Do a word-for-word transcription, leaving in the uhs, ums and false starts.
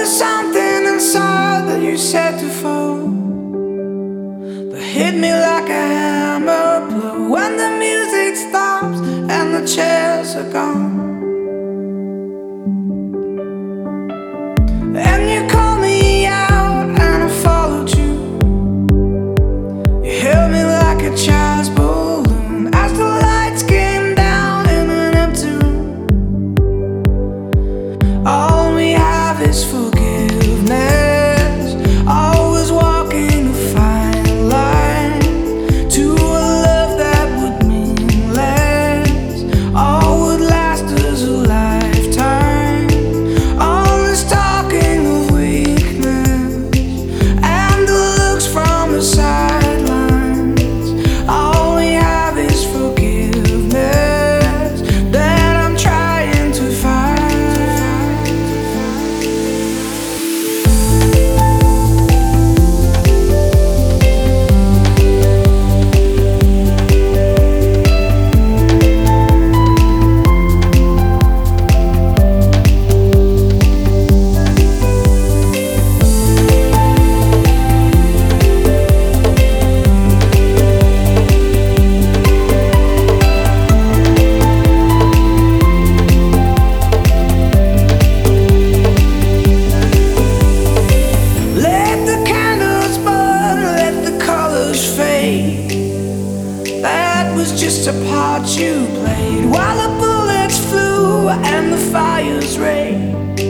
was something inside that you said to fall, that hit me like a hammer blow. When the music stops and the chairs are gone, and you called me out and I followed you. You held me like a child's balloon as the lights came down in an empty room. All we have is forgiveness, always walking a fine line to a love that would mean less. All would last us a lifetime. All this talking of weakness and the looks from the sidelines. All we have is forgiveness that I'm trying to find. Let the candles burn, let the colors fade. That was just a part you played while the bullets flew and the fires raged.